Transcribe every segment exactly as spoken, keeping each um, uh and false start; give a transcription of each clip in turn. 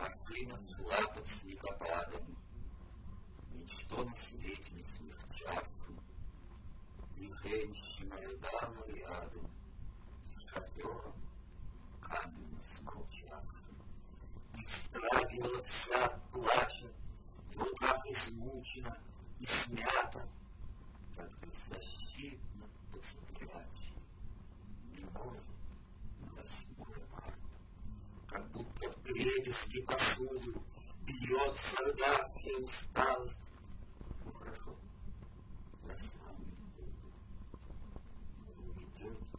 Машина шла под снегопадом, ничто на свете не смягчавшим, и женщина рыдала рядом с шофером, каменно смолчавшим, и встрагивала вся от плача, в руках измучена и смята, как беззащитно подцеплячи мимозы на восьмое марта. Как будто в дребезги посуду бьется рыдавшая усталость. Ну хорошо, я с вами буду. Вы уйдете,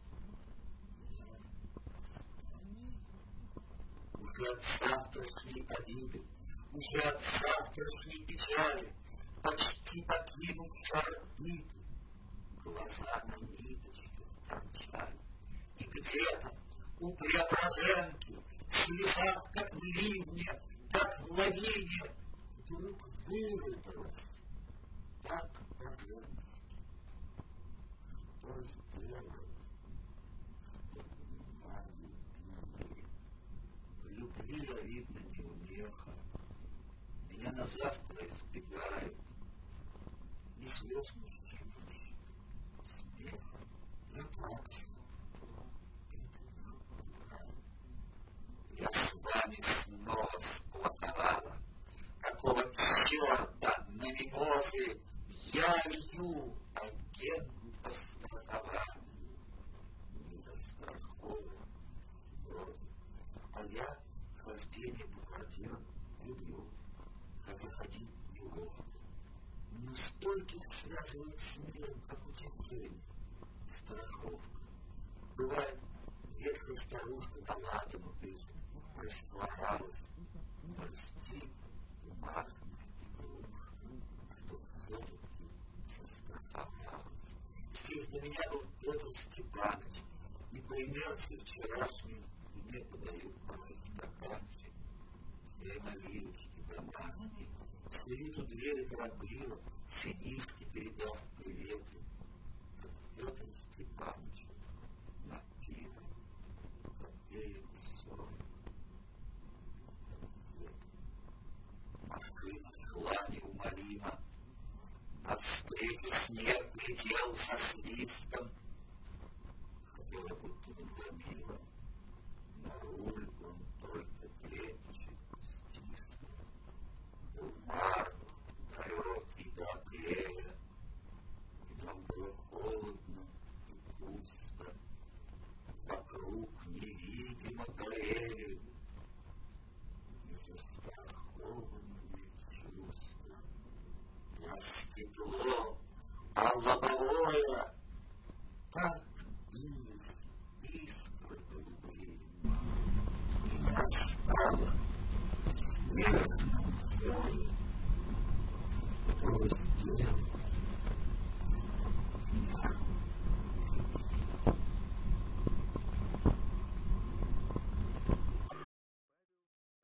я останусь. Уже от завтрашней обиды, уже от завтрашней печали, почти покинувши орбиты, глаза на ниточках торчали. И где-то у Преображенки, в слезах, как в ливне, как в лавине, вдруг вырвалось так по-женски. Что сделать, чтоб меня любили? В любви я, видно, не умеха. Меня на завтра избегают. Ни слез мужчины, смеха. Я плачу. Я с вами снова сплоховала. Какого черта на мимозы я лью агенту по страхованию? Не застрахован слезы. А я хождение по квартирам люблю, хотя ходить неловко. Но столько их связывает с миром, как утешение, страховка. Бывает, ветхая старушка на ладану пишет, расхворалась, прости, умахнет игрушка, что все-таки застраховалась. Здесь для меня был Петр Степанович, и по инерции вчерашней мне подают порой стаканчик. Все молилочки домашние, сидит у двери торопливо, синишки передав приветы. Петр Степанович на пиво, копеек сорок. Машина шла неумолимо, навстречу снег летел со свистом. Хотела будто надломила, на руль он только крепче стиснул. Был март, далекий до апреля, и нам было холодно и пусто. Вокруг невидимо горели незастрахованные чувства. Растекло, а лобовое, как бились искры голубые, и настало снежном поле. Что сделать?